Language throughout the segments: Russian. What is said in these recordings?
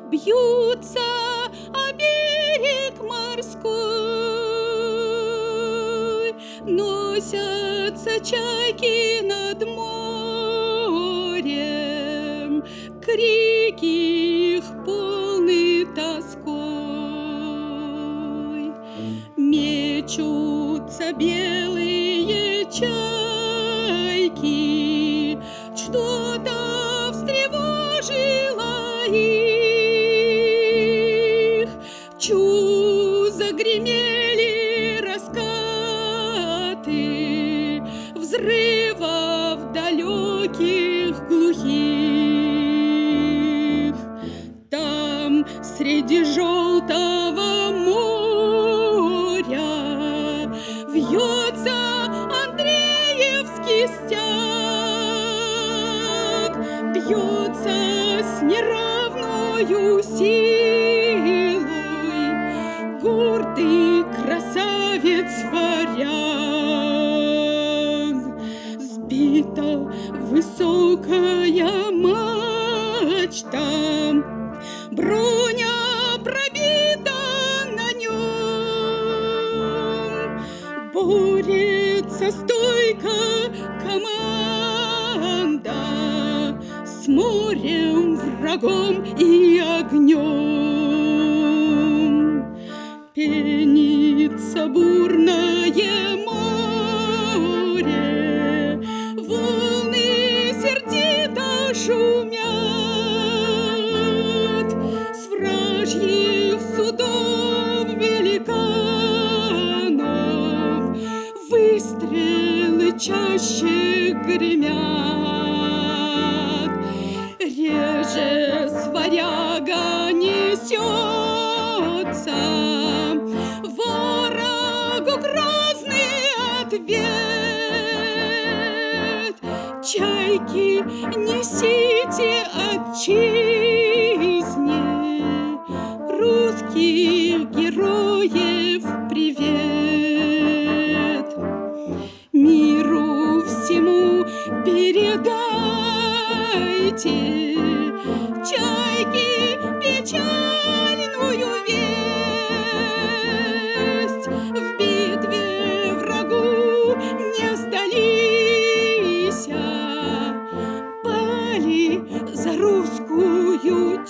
бьются о берег морской, носятся чайки над морем, крики их полны тоской. Мечутся белые чайки, что-то встревожило их. Чу, загремели раскаты взрывов далеких глухих. Там среди желтого моря вьется Андреевский стяг, бьется с неравною силой гордый красавец-варяг. Сбита высокая мачта, броня пробита на нем, борется стойко команда с морем, врагом и огнем. Пенится бурное море, волны сердито шумят, с вражьих судов великанов выстрелы чаще гремят. Реже с варяга несется ворогу грозный ответ. Чайки, несите отчизне русских героев привет. Миру всему передайте, чайки, печальную весть. В битве врагу не сдались, пали за русскую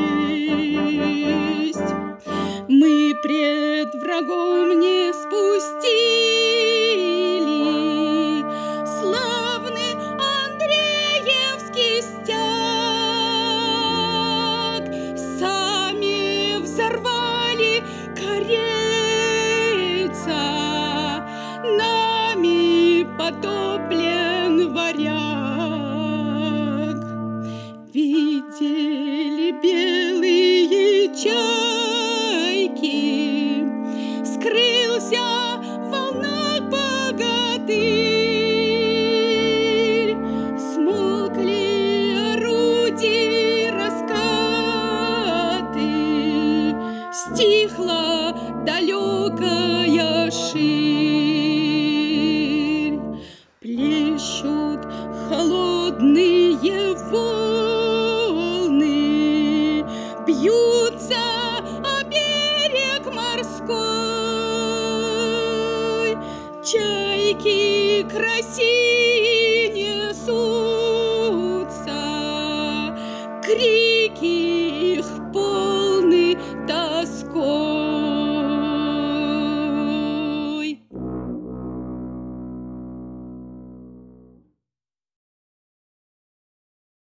честь. Мы пред врагом не спустили славный Андреевский стяг, сами взорвали корейца, нами потоплен варяг. Видели белые чайки, скрылся в волнах богатырь, смолкли орудий раскаты, стихла далекая ширь. Плещут холодные волны, бьются о берег морской, чайки к России несутся, крики